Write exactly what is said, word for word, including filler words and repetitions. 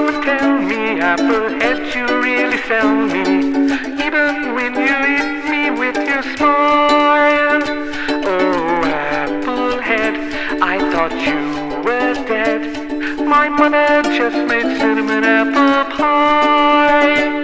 and tell me, Applehead, you really sell me, even when you hit me with your smile. Oh, Applehead, I thought you were dead. My mother just made cinnamon apple pie.